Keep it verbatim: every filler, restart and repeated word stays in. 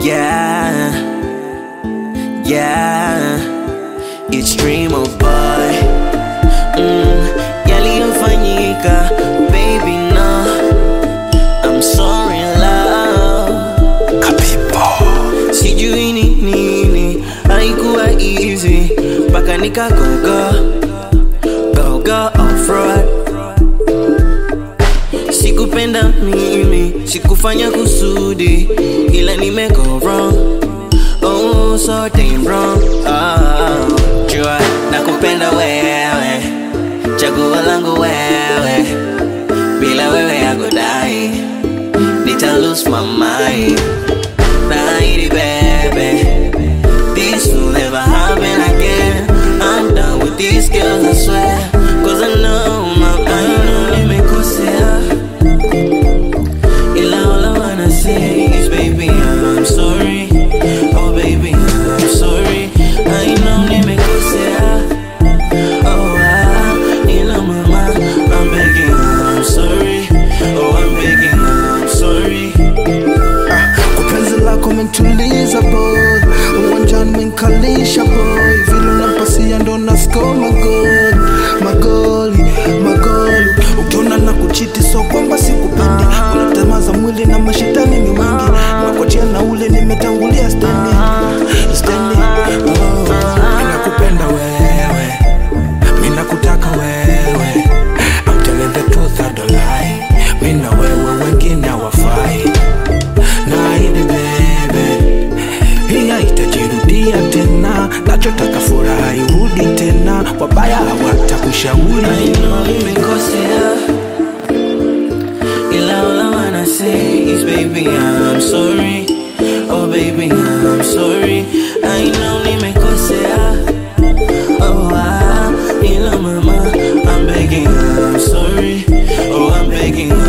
Yeah, yeah, it's dream of boy. Mm, yaliyofanyika, baby, no, I'm sorry love. Kapipo. Sijui ni nini, haikuwa easy, mpaka nika go go, go go off-road. Sikupenda mimi, sikufanya kusudi, ila nime go wrong. Oh, so damn wrong. Oh, jua nakupenda wewe, chaguo langu wewe, bila wewe I go die, nita lose my mind. Naidi baby, this will never happen again. I'm done with these girls, I swear, cause I know my mind only nimekosea. Ila all I wanna say is baby I'm sorry. Oh baby I'm sorry. I know nimekosea. Oh ah, ila mama I'm begging I'm sorry. Oh I'm begging I'm sorry. Kupenzi lako mentuliza boy, uwanjani menkalisha boy, vile unapasia ndo nascore magoli, magoli, magoli. Ukiona na kuchiti so kwamba sikupendi, kuna tamaa za mwili na mashetani ni wengi, nakuachia na ule nimetangulia stendi, stendi. Oh, ninakupenda wewe, mina kutaka wewe, I'm telling the truth I don't lie, mina wewe wengine hawafai. Naidi baby, hii haitajirudia tena, nachotaka furaha irudi tena, wabaya hawatakushauri. I know nimekosea, ila all I wanna say is baby I'm sorry. Oh baby I'm sorry. I know nimekosea. Oh ah, ila mama I'm begging I'm sorry. Oh I'm begging